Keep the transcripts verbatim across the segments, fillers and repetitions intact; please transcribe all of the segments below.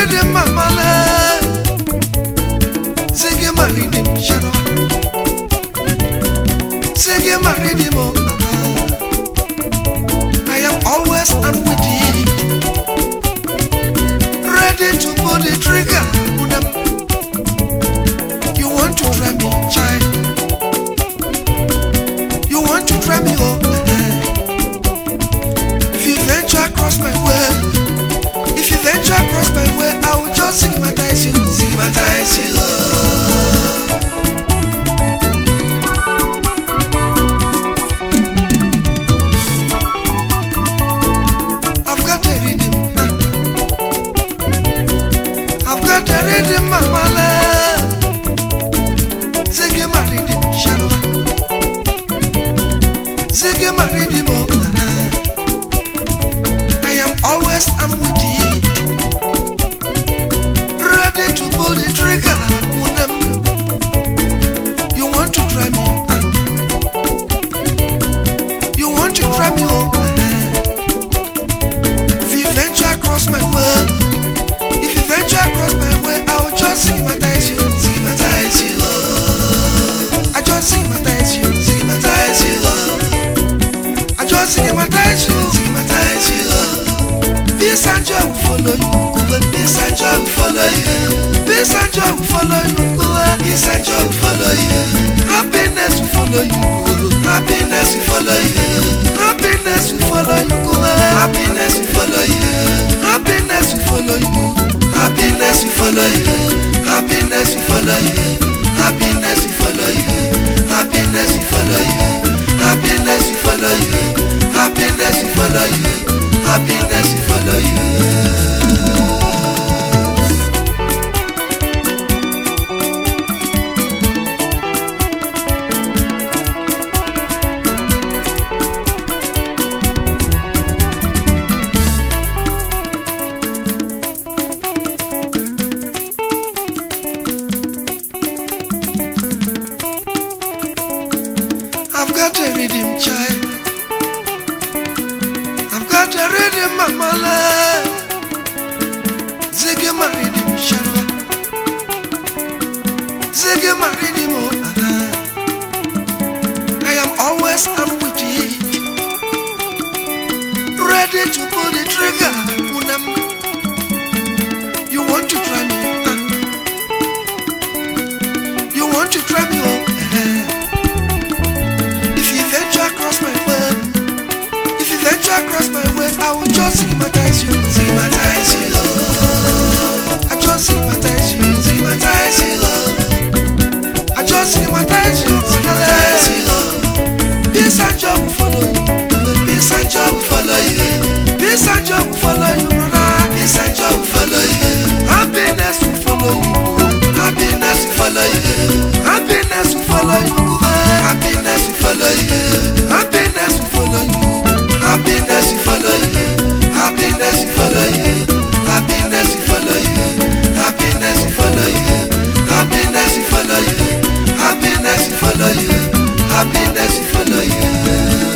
rhythm, mama. Sing my rhythm, shadow. Sing my rhythm, oh. I am always on with you, ready to pull the trigger. You want to try me, child? You want to try me, oh? If you venture across my way, if you venture across my way, I will just stigmatize you, stigmatize you. I've got a rhythm, I've got a rhythm, mama. Ziggy my rhythm, shadow. Ziggy my rhythm, oh. I am always am with you, ready to pull the trigger. You want to try me? You want to try me? Oh, if you venture across my way, if you venture across my way, I will just stigmatize you, stigmatize you. I just stigmatize you, stigmatize you. I just stigmatize you, stigmatize you. This and joy will follow you, this and joy will follow you, this and joy will follow you, this and joy will follow you. Happiness will follow you, happiness will follow you, happiness will follow you, happiness will follow you, happiness will follow you, happiness will follow you, happiness will follow you, happiness will follow you, happiness will follow you, happiness will follow you, happiness will follow you, happiness will follow you. I've got a rhythm, child. I've got a rhythm, mama. Ziggy my rhythm, shadow. Ziggy my rhythm, oh. I am always on with you, ready to pull the trigger. You want to try me? You want to try me? Oh. Across my way, if you venture across my way, I will just stigmatize you, stigmatize you. I just stigmatize you, stigmatize you. I just stigmatize you, stigmatize you. Peace and joy will follow you, peace and joy will follow you, peace and joy will follow you, brother. Peace and joy will follow you, happiness will follow you, happiness will follow you, happiness will follow you, happiness will follow you. Happiness will follow you. Happiness will follow you. Happiness will follow you. Happiness will follow you. Happiness will follow you. Happiness will follow you. Happiness will follow you. Happiness will follow you.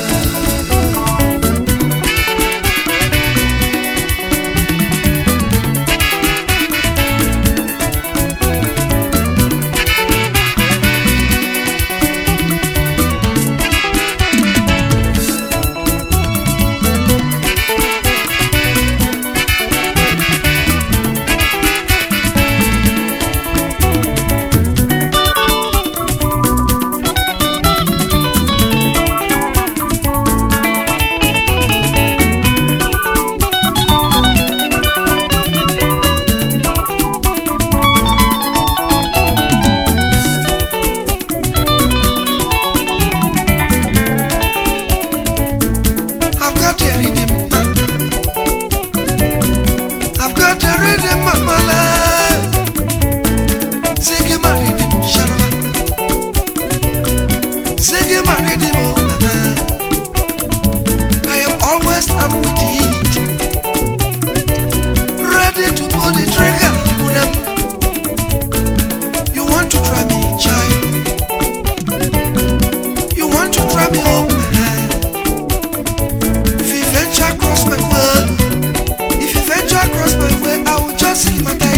If you venture across my way, I will just see my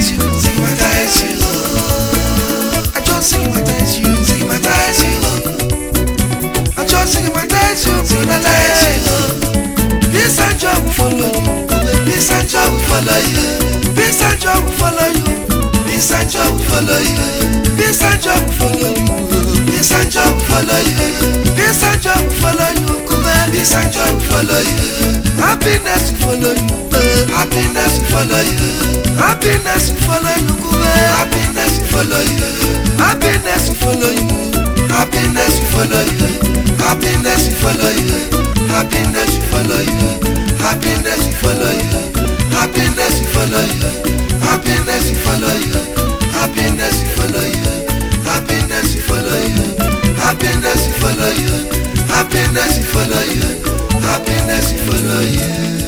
stigmatize you, stigmatize you. Peace and joy will follow you. Peace and joy will follow you. Peace and joy will follow you. Peace and joy will follow you. Peace and joy will follow you. Peace and joy will follow you. Peace and joy will follow you. Peace and joy will follow you. Happiness will follow you. Happiness will follow you. Happiness will follow you. Happiness will follow you. Happiness will follow you. Happiness will follow you. Happiness will follow you. Happiness will follow you. Happiness will follow you. Happiness will follow you. Happiness will follow you. Happiness will follow you. Happiness will follow you. Happiness will follow you. Happiness will follow you. Happiness will follow you.